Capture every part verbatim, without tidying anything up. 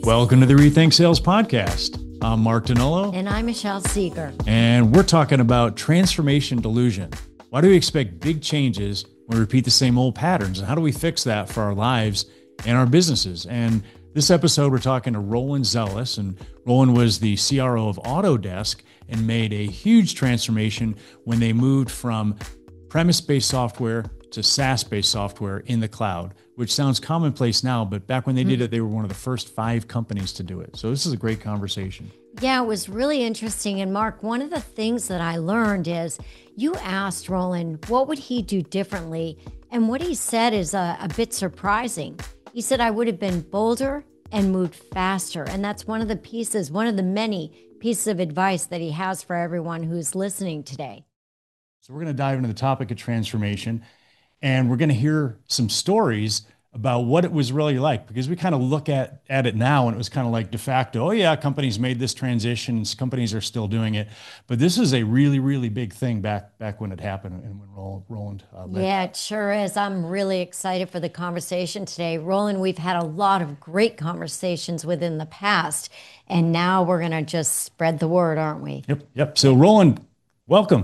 Welcome to the Rethink Sales Podcast. I'm Mark Danilo. And I'm Michelle Seeger. And we're talking about transformation delusion. Why do we expect big changes when we repeat the same old patterns? And how do we fix that for our lives and our businesses? And this episode, we're talking to Roland Zelis. And Roland was the C R O of Autodesk and made a huge transformation when they moved from premise-based software to SaaS-based software in the cloud, which sounds commonplace now, but back when they did it, they were one of the first five companies to do it. So this is a great conversation. Yeah, it was really interesting. And Mark, one of the things that I learned is you asked Roland, what would he do differently? And what he said is a, a bit surprising. He said, I would have been bolder and moved faster. And that's one of the pieces, one of the many pieces of advice that he has for everyone who's listening today. So we're going to dive into the topic of transformation. And we're going to hear some stories about what it was really like, because we kind of look at, at it now and it was kind of like de facto, oh yeah, companies made this transition, companies are still doing it. But this is a really, really big thing back back when it happened and when Roland, Roland uh, led. Yeah, it sure is. I'm really excited for the conversation today. Roland, we've had a lot of great conversations within the past, and now we're going to just spread the word, aren't we? Yep, yep. So Roland, welcome.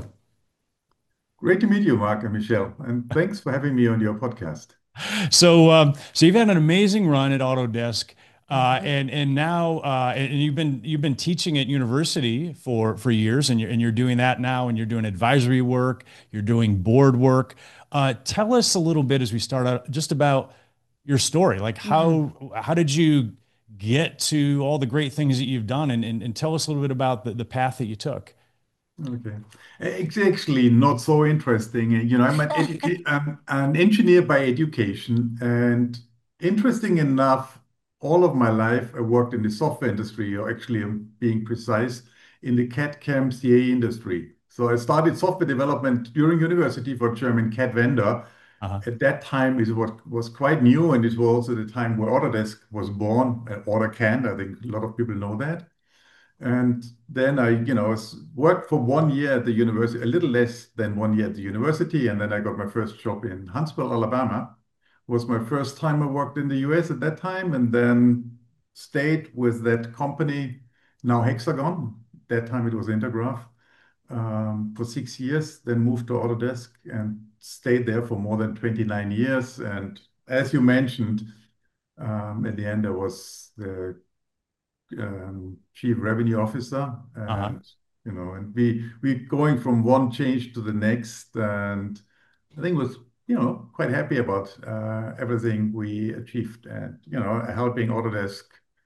Great to meet you, Mark and Michelle, and thanks for having me on your podcast. So, um, so you've had an amazing run at Autodesk, uh, and and now, uh, and you've been you've been teaching at university for for years, and you're and you're doing that now, and you're doing advisory work, you're doing board work. Uh, tell us a little bit as we start out, just about your story. Like how mm-hmm. how did you get to all the great things that you've done, and and, and tell us a little bit about the, the path that you took. Okay. It's actually not so interesting. You know, I'm an, educa- I'm an engineer by education, and interesting enough, all of my life I worked in the software industry, or actually, I'm being precise, in the C A D C A M C A industry. So I started software development during university for a German C A D vendor. Uh-huh. At that time, it was, was quite new, and it was also the time where Autodesk was born, uh, AutoCAD. I think a lot of people know that. And then I, you know, worked for one year at the university, a little less than one year at the university. And then I got my first job in Huntsville, Alabama. It was my first time I worked in the U S at that time, and then stayed with that company, now Hexagon. That time it was Intergraph, um, for six years, then moved to Autodesk and stayed there for more than twenty-nine years. And as you mentioned, um, at the end, I was the Um, chief revenue officer, and Uh-huh. you know, and we we going from one change to the next, and I think was you know quite happy about uh, everything we achieved, and you know, helping Autodesk,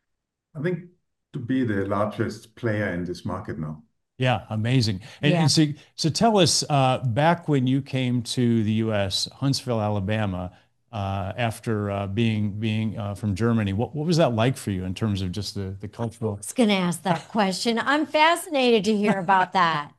I think, to be the largest player in this market now. Yeah, amazing. And, Yeah. and so, so tell us, uh, back when you came to the U S, Huntsville, Alabama, uh, after uh, being being uh, from Germany, what, what was that like for you in terms of just the, the cultural? I was going to ask that question. I'm fascinated to hear about that.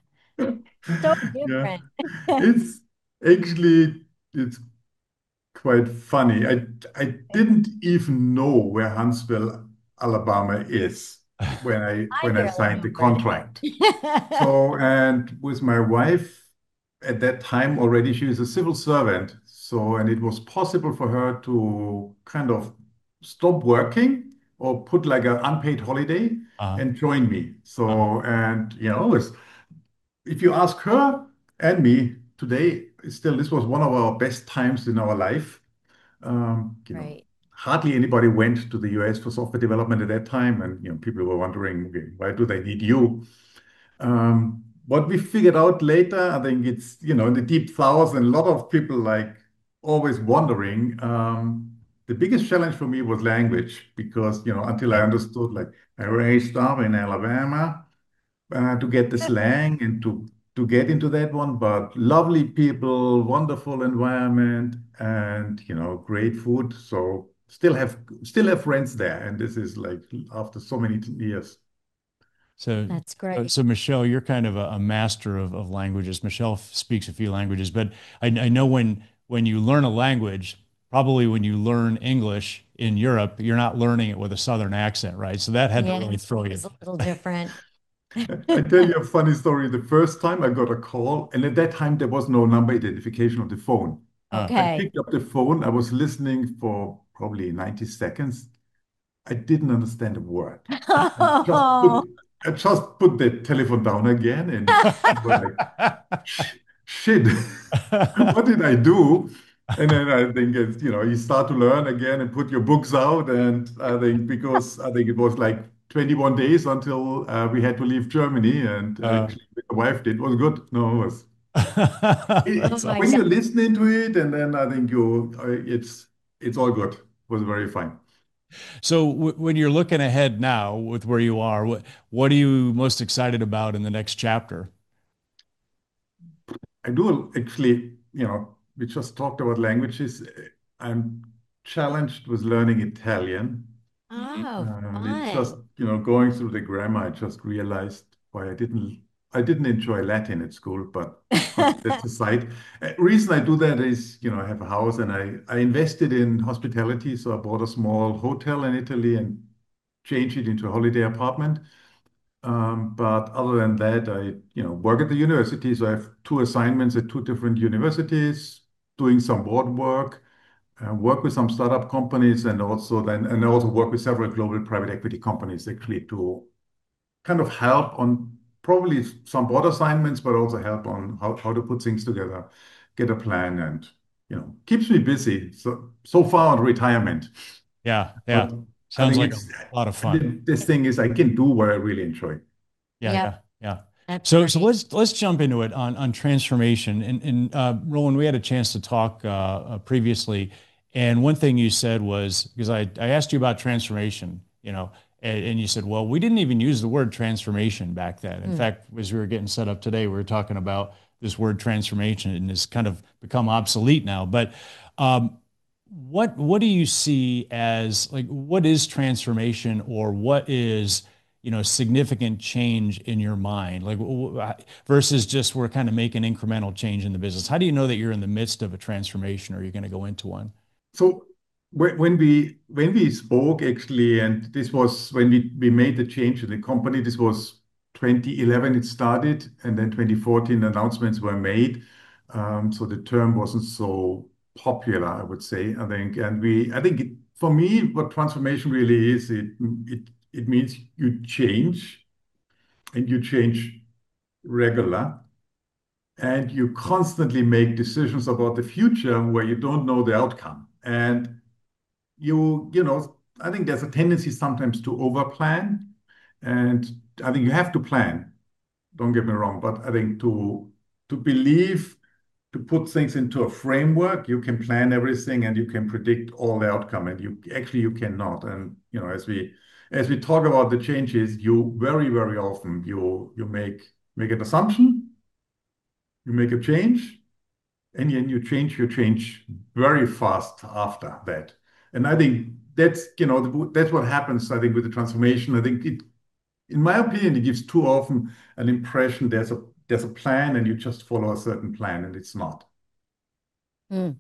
So Yeah, different. it's actually it's quite funny. I I didn't even know where Huntsville, Alabama is when I I when I barely signed know the where it contract. is. So, and with my wife at that time already, she was a civil servant. So, and it was possible for her to kind of stop working or put like an unpaid holiday Uh, and join me. uh, So, and you know, it's, if you ask her and me today, still this was one of our best times in our life. Um, you know, Right. hardly anybody went to the U S for software development at that time, and you know, people were wondering, okay, why do they need you? Um, what we figured out later, I think it's, you know, in the deep south, and a lot of people like always wondering. Um, the biggest challenge for me was language, because, you know, until I yeah. understood, like, I raised up in Alabama, uh, to get the slang and to to get into that one. But lovely people, wonderful environment, and you know, great food. So still have still have friends there, and this is like after so many years. So, That's so, great. so Michelle, you're kind of a, a master of, of languages. Michelle f- speaks a few languages, but I, I know when when you learn a language, probably when you learn English in Europe, you're not learning it with a Southern accent, right? So that had to Yeah, really throw you. it's a little different. I tell you a funny story. The first time I got a call, and at that time there was no number identification of the phone. Uh, I Okay. picked up the phone. I was listening for probably ninety seconds. I didn't understand a word. I just put Oh, I just put the telephone down again and was like, "Sh- shit, what did I do?" And then I think it's, you know, you start to learn again and put your books out. And I think because I think it was like twenty-one days until uh, we had to leave Germany. And Uh, actually, the wife did was good. No, it was oh it, that's my when God. awesome. you listen into it, and then I think you, uh, it's it's all good. It was very fine. So w when you're looking ahead now with where you are, what what are you most excited about in the next chapter? I do actually, you know, we just talked about languages. I'm challenged with learning Italian. Oh, Um, it's just, fun. you know, going through the grammar, I just realized why I didn't I didn't enjoy Latin at school, but okay, that's aside. Uh, reason I do that is, you know, I have a house and I, I invested in hospitality, so I bought a small hotel in Italy and changed it into a holiday apartment. Um, but other than that, I, you know, work at the university. So I have two assignments at two different universities, doing some board work, uh, work with some startup companies, and also then and I also work with several global private equity companies actually to kind of help on probably some board assignments, but also help on how, how to put things together, get a plan, and you know, keeps me busy. So so far on retirement, Yeah, but yeah. I Sounds think like a it's lot of fun. the- this thing is I can do what I really enjoy. Yeah, Yep, yeah, yeah. that's So, so great. let's let's jump into it on on transformation. And and uh, Roland, we had a chance to talk uh, uh, previously, and one thing you said was because I I asked you about transformation, you know, and, and you said, well, we didn't even use the word transformation back then. In Mm. fact, as we were getting set up today, we were talking about this word transformation, and it's kind of become obsolete now. But um, what what do you see as like what is transformation or what is you know significant change in your mind like w- w- versus just we're kind of making incremental change in the business? How do you know that you're in the midst of a transformation or you're going to go into one? So when when we when we spoke actually, and this was when we we made the change in the company, this was twenty eleven it started, and then twenty fourteen announcements were made. Um, so the term wasn't so popular, I would say. I think, and we, I think it, for me, what transformation really is, it it it means you change and you change regular, and you constantly make decisions about the future where you don't know the outcome. And you you know I think there's a tendency sometimes to overplan, and I think you have to plan, don't get me wrong, but I think to to believe, to put things into a framework, you can plan everything and you can predict all the outcome, and you actually you cannot. And you know as we as we talk about the changes, you very very often you you make make an assumption, you make a change, and then you change your change very fast after that. And I think that's, you know, that's what happens, I think, with the transformation. I think it, in my opinion, it gives too often an impression there's a there's a plan and you just follow a certain plan, and it's not. Mm.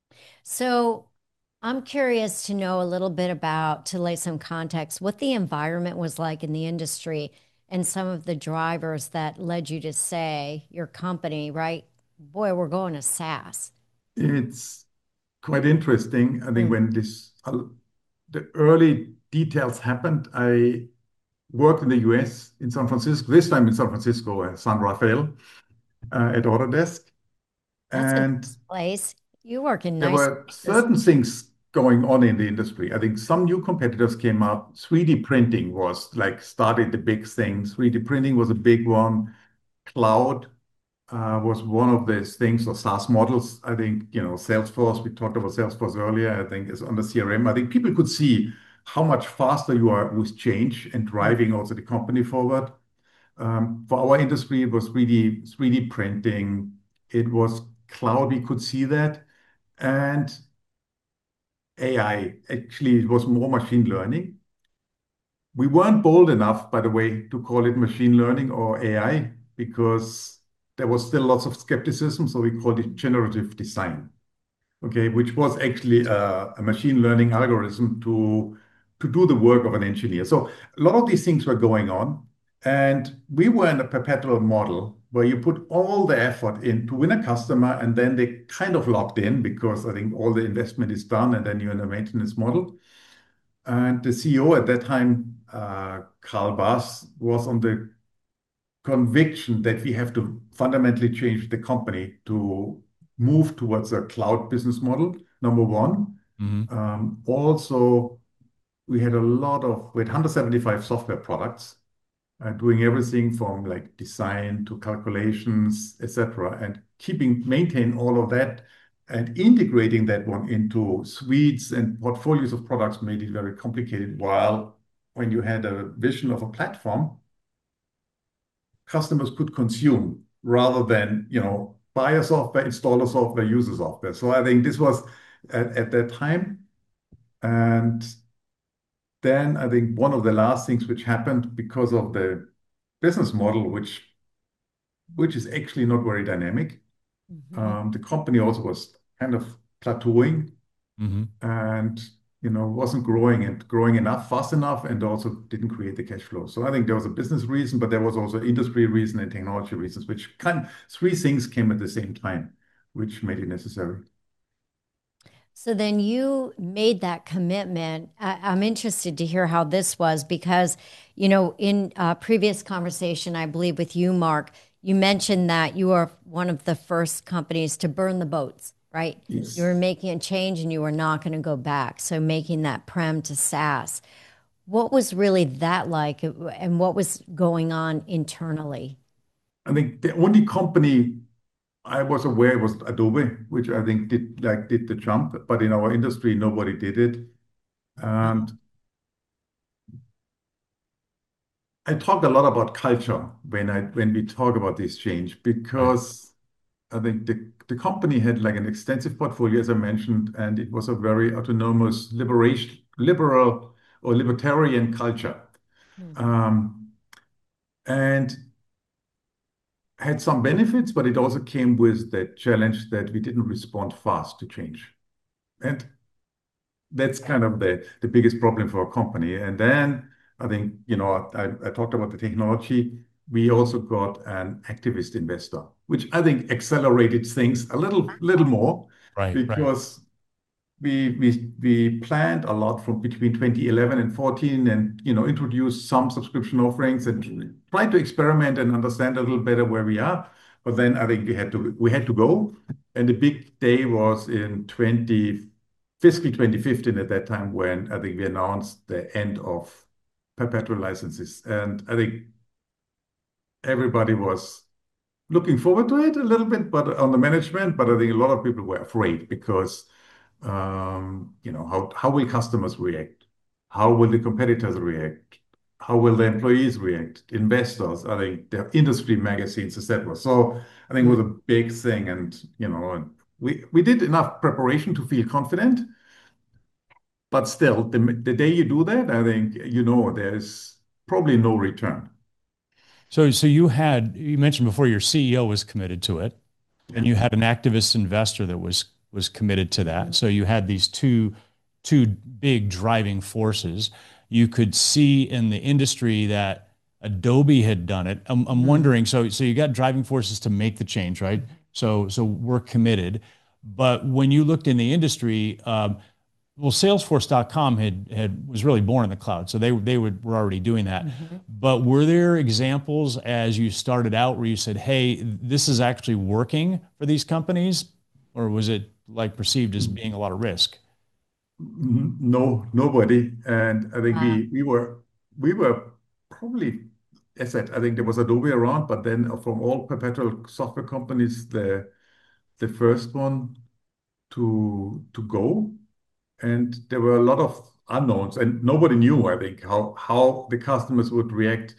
So I'm curious to know a little bit about, to lay some context, what the environment was like in the industry and some of the drivers that led you to say your company, right? Boy, we're going to SaaS. It's quite interesting. I think Mm. when this uh, the early details happened, I worked in the U S in San Francisco, this time in San Francisco, uh, San Rafael, uh, at Autodesk. That's a And nice place. You work in there nice were places. certain things going on in the industry. I think some new competitors came up. three D printing was like started the big thing. three D printing was a big one. Cloud uh, was one of these things, or SaaS models. I think, you know, Salesforce, we talked about Salesforce earlier, I think is on the C R M. I think people could see how much faster you are with change and Mm. driving also the company forward. Um, for our industry, it was three D, three D printing. It was cloud, we could see that. And A I. Actually, it was more machine learning. We weren't bold enough, by the way, to call it machine learning or A I because there was still lots of skepticism. So we called it generative design, okay, which was actually a, a machine learning algorithm to, to do the work of an engineer. So a lot of these things were going on. And we were in a perpetual model where you put all the effort in to win a customer, and then they kind of locked in because I think all the investment is done, and then you're in a maintenance model. And the C E O at that time, uh, Karl Bass, was on the conviction that we have to fundamentally change the company to move towards a cloud business model, number one. Hmm. Um, also, we had a lot of, we had one hundred seventy-five software products, uh, doing everything from like design to calculations, et cetera, and keeping, maintain all of that and integrating that one into suites and portfolios of products made it very complicated. While when you had a vision of a platform, customers could consume rather than, you know, buy a software, install a software, use a software. So I think this was at, at that time. And then I think one of the last things which happened because of the business model, which which is actually not very dynamic. Mhm. Um, the company also was kind of plateauing Hmm. and you know wasn't growing and growing enough, fast enough, and also didn't create the cash flow. So I think there was a business reason, but there was also industry reason and technology reasons, which kind three things came at the same time, which made it necessary. So then you made that commitment. I, I'm interested to hear how this was because, you know, in a previous conversation, I believe with you, Mark, you mentioned that you are one of the first companies to burn the boats, right? You Yes. were making a change and you were not going to go back. So making that prem to SaaS. What was really that like and what was going on internally? I think the only company I was aware was Adobe, which I think did like did the jump, but in our industry, nobody did it. And Wow. I talk a lot about culture when I when we talk about this change Right. because I think the the company had like an extensive portfolio, as I mentioned, and it was a very autonomous, liberation, liberal or libertarian culture, Hmm. um, and had some benefits, but it also came with the challenge that we didn't respond fast to change, and that's kind of the the biggest problem for a company. And then I think, you know, I, I talked about the technology. We also got an activist investor, which I think accelerated things a little little more Right. Right. because we we we planned a lot from between twenty eleven and fourteen and, you know, introduced some subscription offerings and tried to experiment and understand a little better where we are. But then I think we had to we had to go. And the big day was in twenty fiscal twenty fifteen at that time when I think we announced the end of perpetual licenses. And I think everybody was looking forward to it a little bit, but on the management, but I think a lot of people were afraid because um, you know, how how will customers react? How will the competitors react? How will the employees react? Investors, I think the industry magazines, et cetera. So I think it was a big thing, and you know, we we did enough preparation to feel confident, but still, the the day you do that, I think you know there's probably no return. So, so you had, you mentioned before your C E O was committed to it, and Yeah. you had an activist investor that was was committed to that. So you had these two two big driving forces. You could see in the industry that Adobe had done it. I'm, I'm Mhm. wondering, so so you got driving forces to make the change, right? So so we're committed. But when you looked in the industry, um, well, Salesforce dot com had had was really born in the cloud, so they they would, were already doing that. Mhm. But were there examples as you started out where you said, "Hey, this is actually working for these companies," or was it like perceived as being a lot of risk? Mhm. No, nobody. And I think Wow. we we were we were probably, as I said, I think there was Adobe around, but then from all perpetual software companies, the the first one to to go. And there were a lot of unknowns, and nobody knew, I think, how how the customers would react.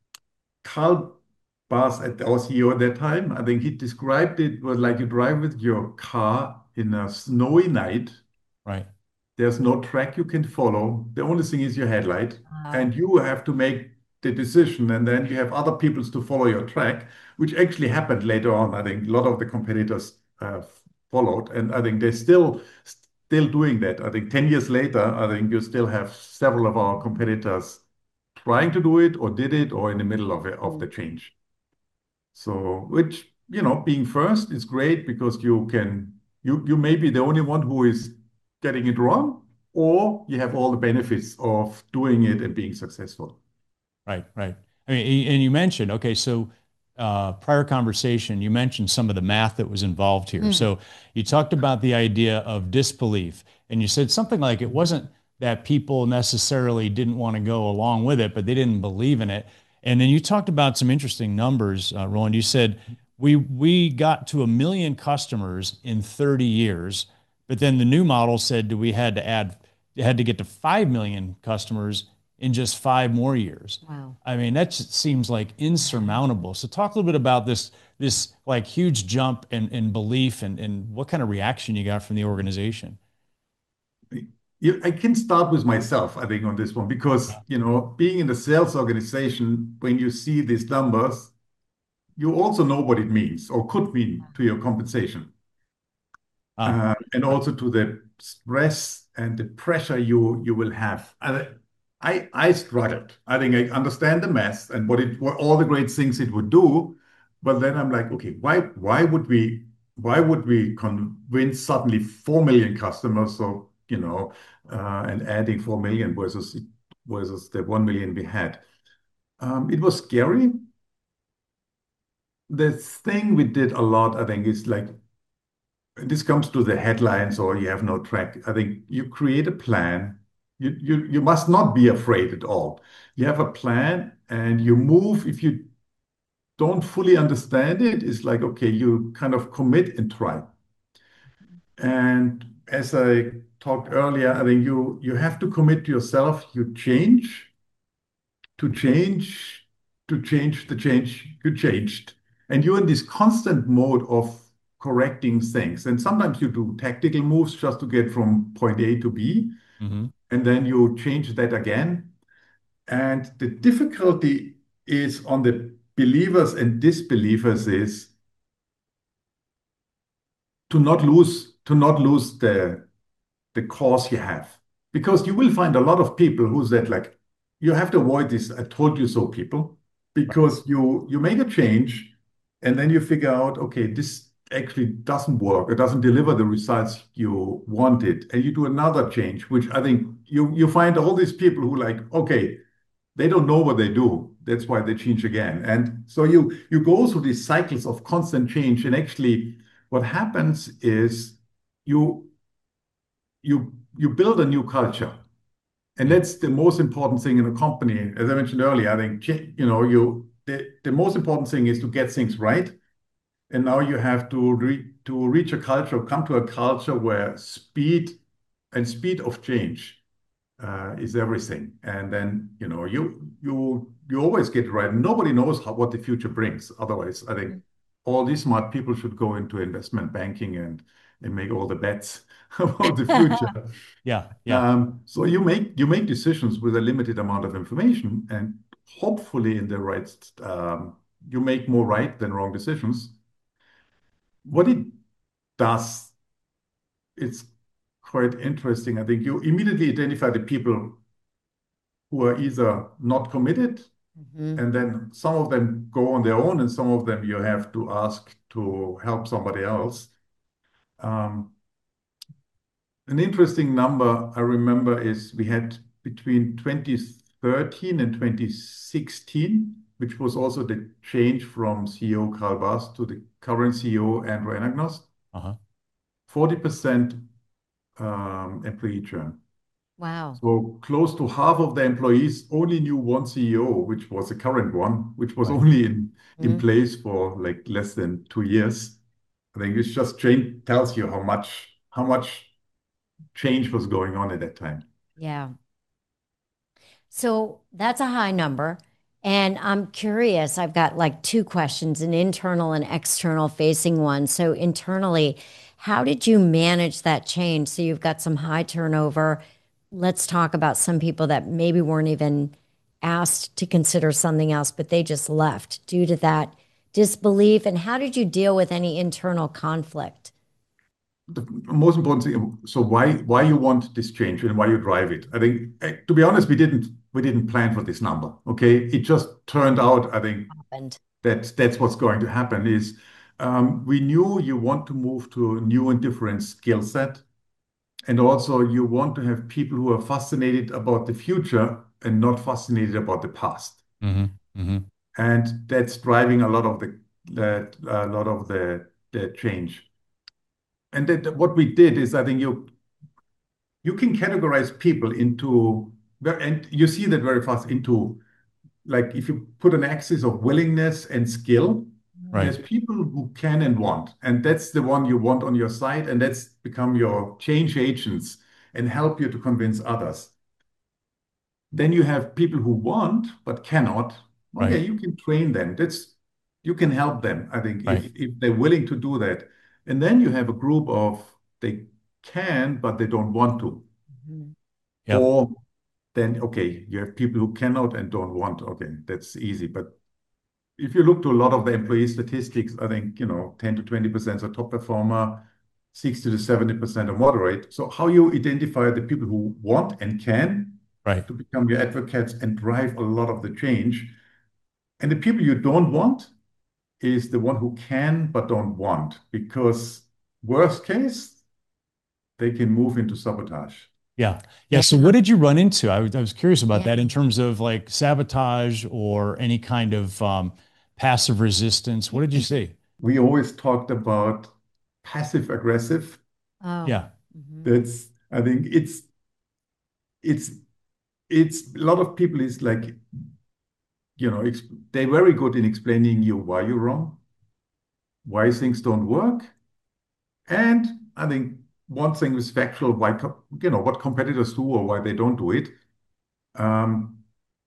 Carl Bass, at our C E O at that time, I think he described it was like you drive with your car in a snowy night. Right. There's no track you can follow. The only thing is your headlight, Wow. and you have to make the decision, and then you have other peoples to follow your track, which actually happened later on. I think a lot of the competitors uh, followed, and I think they're still still doing that. I think ten years later, I think you still have several of our competitors trying to do it or did it or in the middle of it, of the Mm. change. So, which, you know, being first is great because you can, you, you may be the only one who is getting it wrong, or you have all the benefits of doing it and being successful. Right, right. I mean, and you mentioned, okay, so uh, prior conversation, you mentioned some of the math that was involved here. Mm. So you talked about the idea of disbelief, and you said something like it wasn't that people necessarily didn't want to go along with it, but they didn't believe in it. And then you talked about some interesting numbers, uh, Roland. You said we we got to a million customers in thirty years, but then the new model said that we had to add, had to get to five million customers in just five more years. Wow. I mean, that just seems like insurmountable. So talk a little bit about this, this like huge jump in, in belief and, and what kind of reaction you got from the organization. You, I can start with myself, I think, on this one, because, you know, being in the sales organization, when you see these numbers, you also know what it means or could mean to your compensation. Ah, Uh, and also to the stress and the pressure you you will have. I I, I struggled. I think I understand the math and what it what all the great things it would do, but then I'm like, okay, why why would we why would we convince suddenly four million customers? So, you know, uh, and adding four million versus versus the one million we had. Um, it was scary. The thing we did a lot, I think, is like this comes to the headlines or you have no track. I think you create a plan. You, you, you must not be afraid at all. You have a plan and you move. If you don't fully understand it, it's like, okay, you kind of commit and try. And as I talked earlier, I think you you have to commit to yourself. You change to change to change the change you changed. And you're in this constant mode of correcting things. And sometimes you do tactical moves just to get from point A to B, mm-hmm. and then you change that again. And the difficulty is on the believers and disbelievers is to not lose to not lose the the cause you have. Because you will find a lot of people who said, like, you have to avoid this "I told you so" people, because you you make a change and then you figure out, okay, this actually doesn't work. It doesn't deliver the results you wanted. And you do another change, which I think you you find all these people who like, okay, they don't know what they do. That's why they change again. And so you you go through these cycles of constant change. And actually what happens is you you you build a new culture. And Mm-hmm. that's the most important thing in a company. As I mentioned earlier, I think, you know, you the, the most important thing is to get things right. And now you have to re, to reach a culture, come to a culture where speed and speed of change uh, is everything. And then, you know, you you you always get it right. Nobody knows how, what the future brings. Otherwise, I think all these smart people should go into investment banking and and make all the bets about the future. Yeah, yeah. Um, so you make you make decisions with a limited amount of information, and hopefully in the right, um, you make more right than wrong decisions. What it does, it's quite interesting. I think you immediately identify the people who are either not committed, Mm-hmm. and then some of them go on their own, and some of them you have to ask to help somebody else. Um, An interesting number I remember is we had between twenty thirteen and twenty sixteen, which was also the change from C E O Carl Bass to the current C E O Andrew Anagnost, Uh-huh. forty percent um, employee churn. Wow. So close to half of the employees only knew one C E O, which was the current one, which was Right. only in, in Mm-hmm. place for like less than two years. I think it's just change tells you how much how much change was going on at that time. Yeah. So that's a high number. And I'm curious, I've got like two questions, an internal and external facing one. So internally, how did you manage that change? So you've got some high turnover. Let's talk about some people that maybe weren't even asked to consider something else, but they just left due to that disbelief. And how did you deal with any internal conflict? The most important thing, so why why you want this change and why you drive it. I think, eh, to be honest, we didn't we didn't plan for this number. Okay, it just turned out. I think Happened. that that's what's going to happen. Is um, we knew you want to move to a new and different skill set, And also, you want to have people who are fascinated about the future and not fascinated about the past. Hmm. Hmm. And that's driving a lot of the that a lot of the the change. And that what we did is, I think you you can categorize people into, and you see that very fast into, like if you put an axis of willingness and skill, Right. there's people who can and want, and that's the one you want on your side, and that's become your change agents and help you to convince others. Then you have people who want but cannot. Right. Okay, you can train them. That's you can help them, I think, Right. if if they're willing to do that. And then you have a group of they can but they don't want to. Mhm. Yep. Or then okay, you have people who cannot and don't want. Okay, that's easy. But if you look to a lot of the employee statistics, I think, you know, ten to twenty percent are top performer, sixty to seventy percent are moderate. So how you identify the people who want and can Right. to become your advocates and drive a lot of the change. And the people you don't want is the one who can but don't want, because worst case, they can move into sabotage. Yeah. Yeah. Yeah. So what did you run into? I was, I was curious about Yeah. that in terms of like sabotage or any kind of um, passive resistance. What did you see? We always talked about passive aggressive. Oh. Yeah. Mhm. That's, I think it's it's it's a lot of people is like, you know, ex they're very good in explaining you why you're wrong, why things don't work. And I think one thing is factual, why, co- you know, what competitors do or why they don't do it. Um,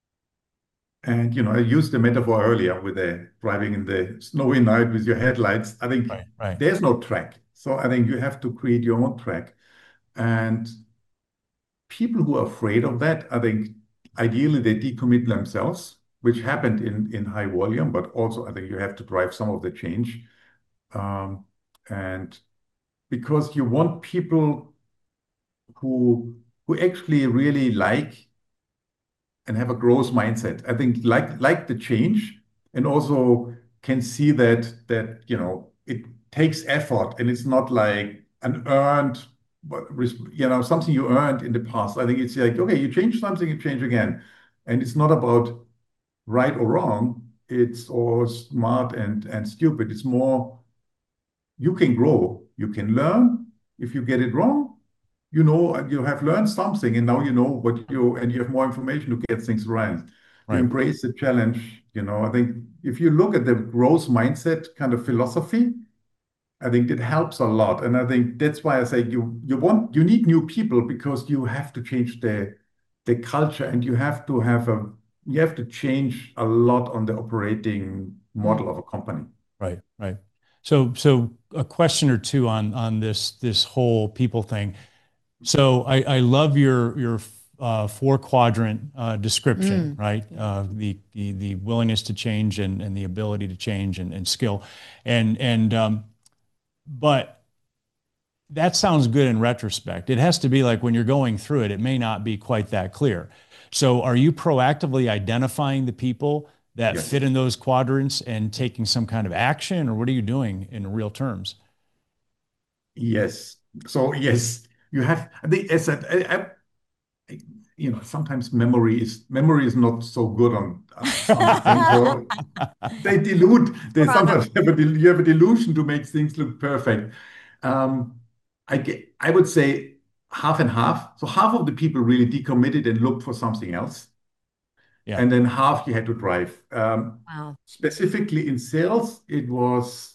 and, you know, I used the metaphor earlier with the driving in the snowy night with your headlights. I think Right. Right. there's no track. So I think you have to create your own track. And people who are afraid of that, I think ideally they decommit themselves, which happened in, in high volume, but also I think you have to drive some of the change. Um, and because you want people who who actually really like and have a growth mindset. I think like like the change and also can see that that you know it takes effort and it's not like an earned, but you know something you earned in the past. I think it's like okay, you change something, you change again, and it's not about right or wrong. It's or smart and and stupid. It's more you can grow, you can learn. If you get it wrong, you know you have learned something, and now you know what you and you have more information to get things right. You Right. embrace the challenge. You know, I think if you look at the growth mindset kind of philosophy, I think it helps a lot. And I think that's why I say you you want you need new people because you have to change the the culture and you have to have a you have to change a lot on the operating Mm. model of a company. Right. Right. So, so a question or two on on this this whole people thing. So I, I love your your uh, four quadrant uh, description, Mm. right? Yeah. Uh, the, the the willingness to change and, and the ability to change and, and skill, and and um, but that sounds good in retrospect. It has to be like when you're going through it, it may not be quite that clear. So are you proactively identifying the people that fit Yes. in those quadrants and taking some kind of action, or what are you doing in real terms? Yes. So yes, you have the as I, I, I- you know, sometimes memory is memory is not so good on uh, some things. Or they dilute. They sometimes have a del- you have a delusion to make things look perfect. Um, I get, I would say half and half. So half of the people really decommitted and looked for something else, Yeah. and then half you had to drive. Um, Wow. specifically in sales, it was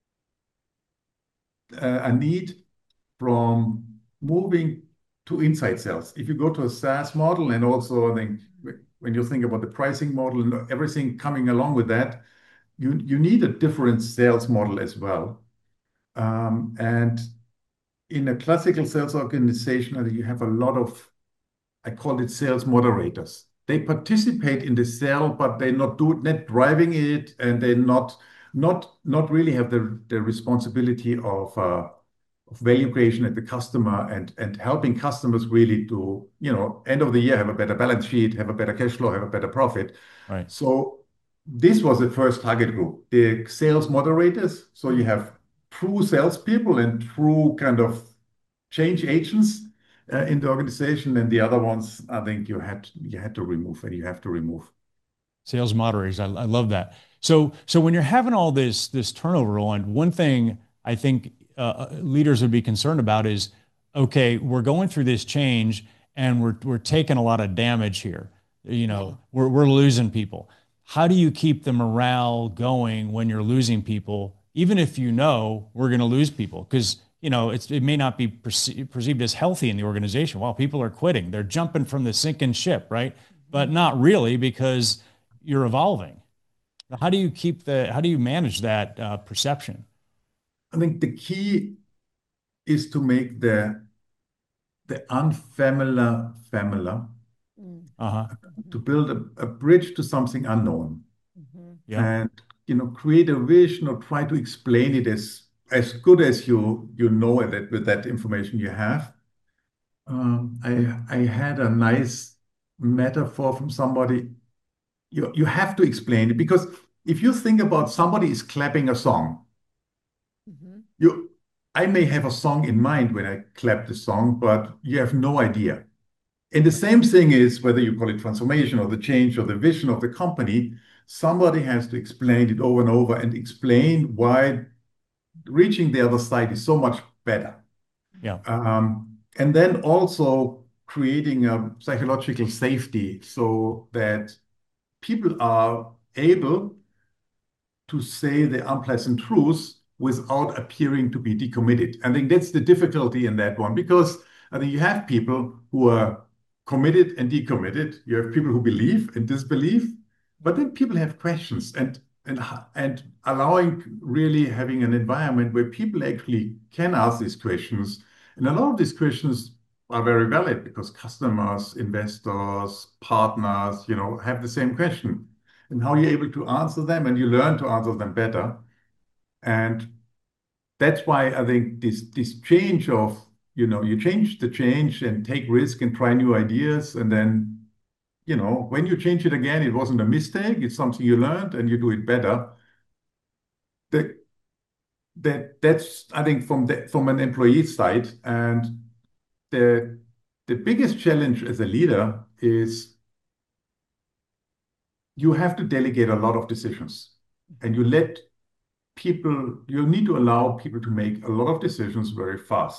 uh, a need from moving to inside sales. If you go to a SaaS model, and also I think when you think about the pricing model and everything coming along with that, you you need a different sales model as well. Um, and in a classical sales organization, I think you have a lot of, I call it sales moderators. They participate in the sale, but they not do not driving it, and they not not not really have the the responsibility of uh, of value creation at the customer and and helping customers really to, you know, end of the year have a better balance sheet, have a better cash flow, have a better profit. Right. So this was the first target group, the sales moderators. So you Mm. have true salespeople and true kind of change agents, uh, in the organization, and the other ones, I think you had you had to remove and you have to remove. Sales moderators. I, I love that. So, so when you're having all this this turnover, Roland, one thing I think uh, leaders would be concerned about is, okay, we're going through this change and we're we're taking a lot of damage here. You know, we're we're losing people. How do you keep the morale going when you're losing people, even if you know we're going to lose people? Because you know it's it may not be perce- perceived as healthy in the organization. Well, people are quitting; they're jumping from the sinking ship, right? But not really because you're evolving. How do you keep the, how do you manage that uh, perception? I think the key is to make the the unfamiliar familiar, Mm. Uh-huh. to Mhm. build a, a bridge to something unknown, Mhm. Yeah. and you know create a vision or try to explain it as as good as you you know it with that information you have. Um, I I had a nice metaphor from somebody. You you have to explain it because if you think about somebody is clapping a song, Mhm. you I may have a song in mind when I clap the song, but you have no idea. And the same thing is whether you call it transformation or the change or the vision of the company, somebody has to explain it over and over and explain why reaching the other side is so much better. Yeah. Um, and then also creating a psychological safety so that people are able to say the unpleasant truths without appearing to be decommitted. I think that's the difficulty in that one because I think you have people who are committed and decommitted. You have people who believe and disbelieve, but then people have questions and and and allowing really having an environment where people actually can ask these questions. And a lot of these questions are very valid because customers, investors, partners, you know, have the same question and how you're able to answer them and you learn to answer them better. And that's why I think this this change of, you know, you change the change and take risk and try new ideas. And then, you know, when you change it again, it wasn't a mistake, it's something you learned and you do it better. That that that's I think from the from an employee side. And the the biggest challenge as a leader is you have to delegate a lot of decisions and you let people, you need to allow people to make a lot of decisions very fast.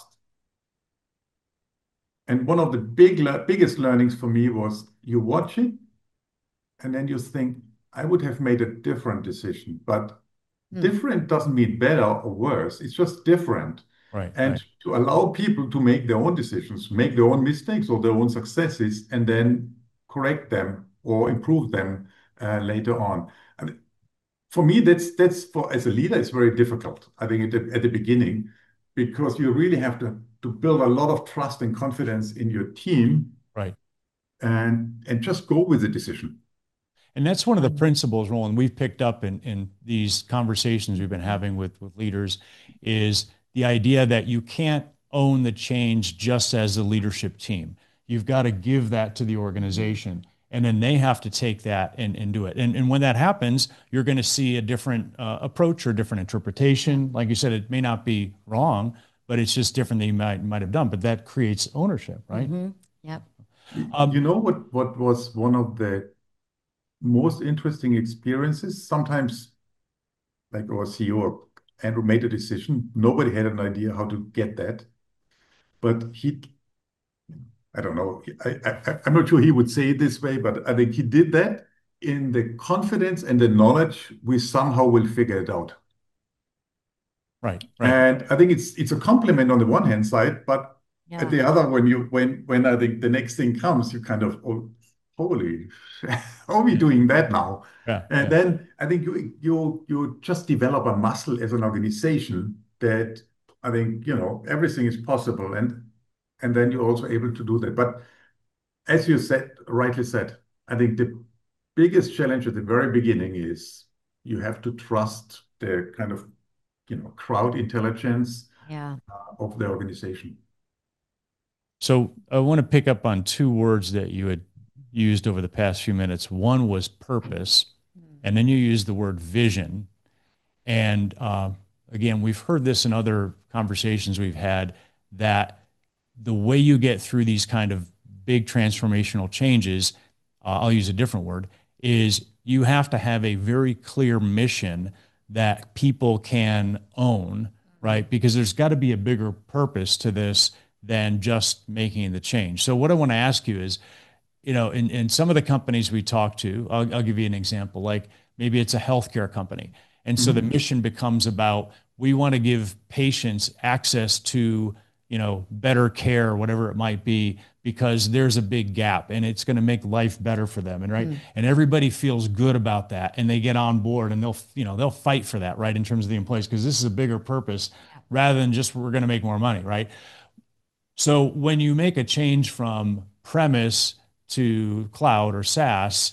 And one of the big, biggest learnings for me was you watch it and then you think, I would have made a different decision. But Mm. different doesn't mean better or worse. It's just different. Right. And Right. to allow people to make their own decisions, make their own mistakes or their own successes, and then correct them or improve them uh, later on. I mean, for me, that's that's for as a leader, it's very difficult. I think at the, at the beginning, because you really have to to build a lot of trust and confidence in your team, Right. and and just go with the decision. And that's one of the principles, Roland, we've picked up in, in these conversations we've been having with, with leaders is the idea that you can't own the change just as a leadership team. You've got to give that to the organization. And then they have to take that and, and do it. And, and when that happens, you're going to see a different uh, approach or different interpretation. Like you said, it may not be wrong, but it's just different than you might, might have done. But that creates ownership, right? Mhm. Yep. You Um, know what what was one of the most interesting experiences? Sometimes, like our C E O Andrew made a decision. Nobody had an idea how to get that, but he, I don't know, I, I, I'm not sure he would say it this way, but I think he did that in the confidence and the knowledge we somehow will figure it out. right, right. And I think it's it's a compliment on the one hand side, but at Yeah. the other, when you when when I think the next thing comes, you kind of, oh, holy, how are we Yeah, doing that now? yeah, And yeah. then I think you you you just develop a muscle as an organization that I think, you know, everything is possible, and and then you're also able to do that. But as you said, rightly said, I think the biggest challenge at the very beginning is you have to trust the kind of, you know, crowd intelligence Yeah. of the organization. So I want to pick up on two words that you had used over the past few minutes. One was purpose, Mm. and then you used the word vision. And uh, again, we've heard this in other conversations we've had that the way you get through these kind of big transformational changes, uh, I'll use a different word, is you have to have a very clear mission that people can own, right? Because there's got to be a bigger purpose to this than just making the change. So what I want to ask you is, you know, in, in some of the companies we talk to, I'll, I'll give you an example, like maybe it's a healthcare company. And so mm-hmm. the mission becomes about, we want to give patients access to, you know, better care, whatever it might be, because there's a big gap and it's going to make life better for them. And right. Mm. And everybody feels good about that and they get on board and they'll, you know, they'll fight for that, right? In terms of the employees, because this is a bigger purpose rather than just, we're going to make more money. Right. So when you make a change from premise to cloud or SaaS,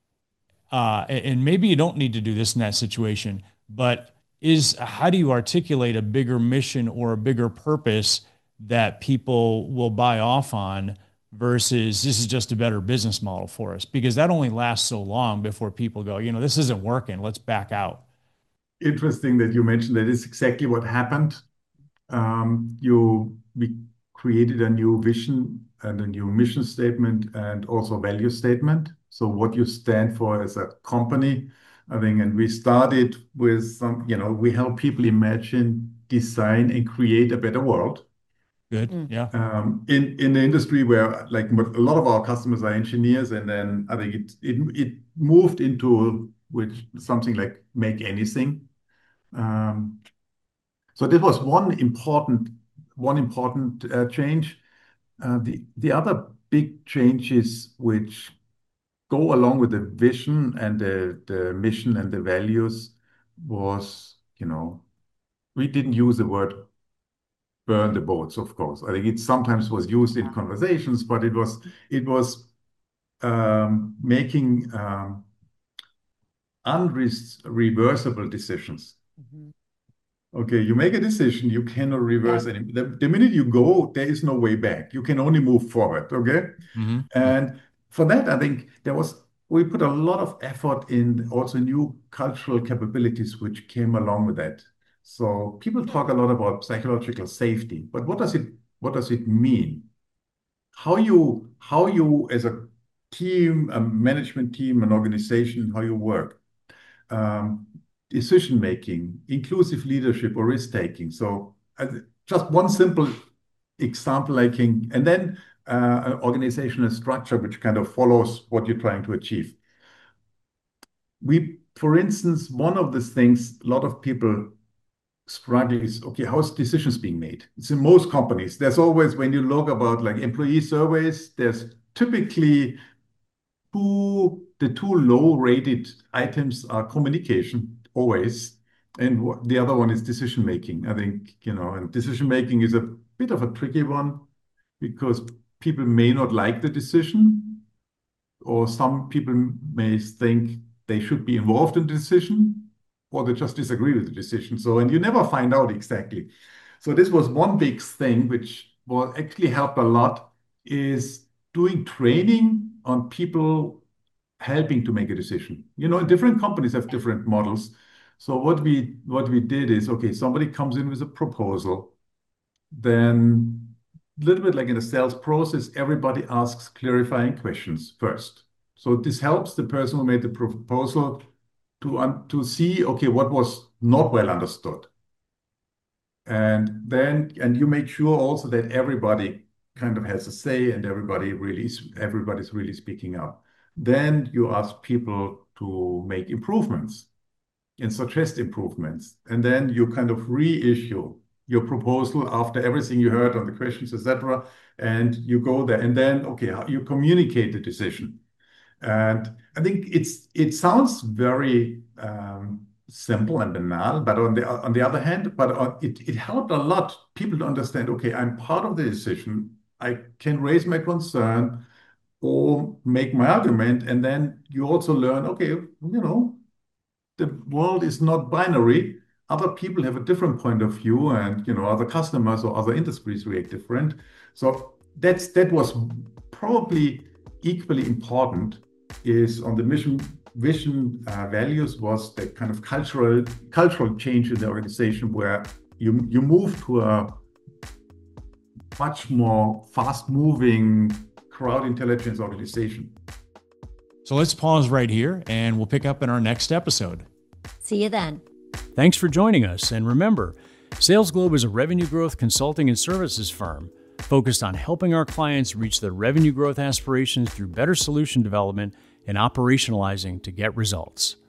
uh, and maybe you don't need to do this in that situation, but is how do you articulate a bigger mission or a bigger purpose that people will buy off on versus this is just a better business model for us? Because that only lasts so long before people go, you know, this isn't working, let's back out. Interesting that you mentioned that. Is exactly what happened. Um, you we created a new vision and a new mission statement and also value statement. So what you stand for as a company, I think, and we started with some, you know, we help people imagine, design, and create a better world. Good. Mm. Yeah. Um, in in the industry where like a lot of our customers are engineers, and then I think it it it moved into which something like make anything. Um, so this was one important one important uh, change. Uh, the the other big changes which go along with the vision and the the mission and the values was, you know, we didn't use the word burn the boats, of course. I think it sometimes was used in conversations, but it was it was um, making um, unreversible decisions. Mm-hmm. Okay, you make a decision, you cannot reverse yeah. any. The, the minute you go, there is no way back. You can only move forward. Okay, mm-hmm. And for that, I think there was we put a lot of effort in also new cultural capabilities which came along with that. So people talk a lot about psychological safety, but what does it what does it mean? How you how you as a team, a management team, an organization, how you work, um, decision making, inclusive leadership, or risk taking. So uh, just one simple example, I can, and then uh, an organizational structure which kind of follows what you're trying to achieve. We, for instance, one of the things a lot of people struggle is, okay, how's decisions being made? It's in most companies. There's always, when you look about like employee surveys, there's typically two, the two low rated items are communication, always. And what, the other one is decision making. I think, you know, and decision making is a bit of a tricky one because people may not like the decision, or some people may think they should be involved in the decision, or they just disagree with the decision. So, and you never find out exactly. So this was one big thing which was actually helped a lot, is doing training on people helping to make a decision. You know, different companies have different models. So what we what we did is, okay, somebody comes in with a proposal, then a little bit like in a sales process, everybody asks clarifying questions first. So this helps the person who made the proposal to, um, to see, okay, what was not well understood. And then, and you make sure also that everybody kind of has a say and everybody really is, everybody's really speaking up. Then you ask people to make improvements and suggest improvements. And then you kind of reissue your proposal after everything you heard on the questions, et cetera. And you go there and then, okay, you communicate the decision. And I think it's it sounds very um, simple and banal, but on the on the other hand, but on, it it helped a lot people to understand. Okay, I'm part of the decision. I can raise my concern or make my argument, and then you also learn. Okay, you know, the world is not binary. Other people have a different point of view, and you know, other customers or other industries react different. So that's that was probably equally important. Is on the mission, vision, uh, values was the kind of cultural cultural change in the organization where you you move to a much more fast-moving crowd intelligence organization. So let's pause right here and we'll pick up in our next episode. See you then. Thanks for joining us. And remember, SalesGlobe is a revenue growth consulting and services firm focused on helping our clients reach their revenue growth aspirations through better solution development and operationalizing to get results.